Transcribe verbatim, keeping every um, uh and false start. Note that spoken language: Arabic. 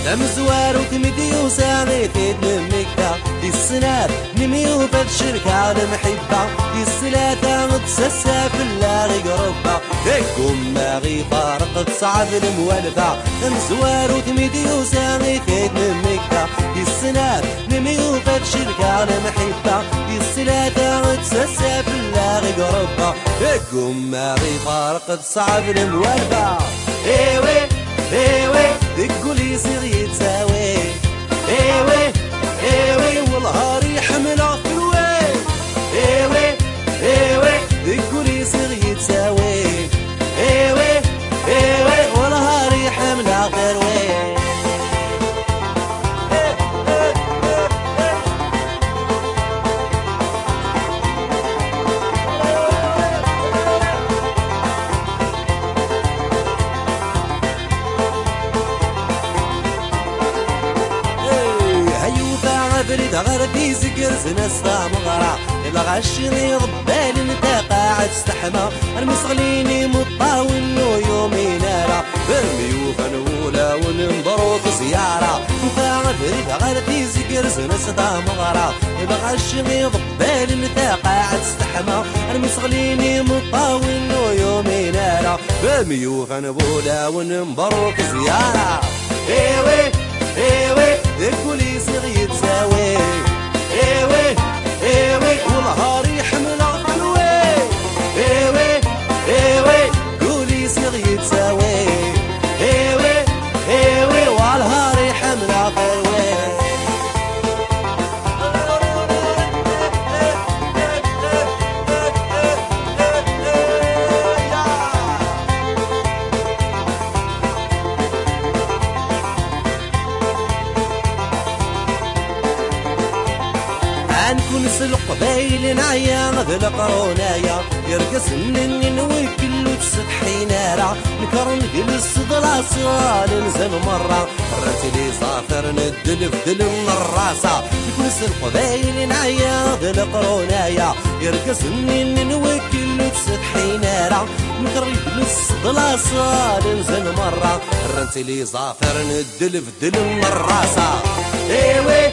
مزوار وتمدي وسامي في دمكتا دي السنات نميو في الشركة المحبة دي السلاتة متسسة في اللاغي قربة ديكم ماغي فارق تصعب الموالفة مزوار وتمدي وسامي في دمكتا دي السنات نميو في الشركة المحبة دي السلاتة متسسة في اللاغي قربة ديكم ماغي فارق تصعب الموالفة ايوه ايوه دقولي صير يتساوي ايوه ايوه والهار يحمل عفوي ايوه ايوه دقولي صير يتساوي ايوه ايوه والهار يحمل عفوي بريد غربي زقر زنستا مغرى إلا غشني غبال انت قاعد استحمى المسغليني مطاول يومي نارا بالميوف نولا وننظروا زيارة نفاع بريد غربي زقر زنستا مغرى إلا غشني غبال انت قاعد استحمى المسغليني مطاول يومي نارا بالميوف نولا وننظروا زيارة ايوه ايوه الكوليس يتساوي ايوه ايوه والهار يحمل عقلوي ايوه ايوه كوليس يتساوي ايوه ايوه والهار يحمل عقلوي نكون سلق بايل نعيا مثل قرونايا يرقص مني نوكل وتسطحي نارا نكرن جلس ضلا صغال نزل مرة مرت لي صافر ندلف دل من الراسة نكون سلق بايل نعيا مثل قرونايا يرقص مني نوكل وتسطحي نارا نكرن جلس ضلا صغال نزل مرة مرت لي صافر ندلف دل من الراسة ايوه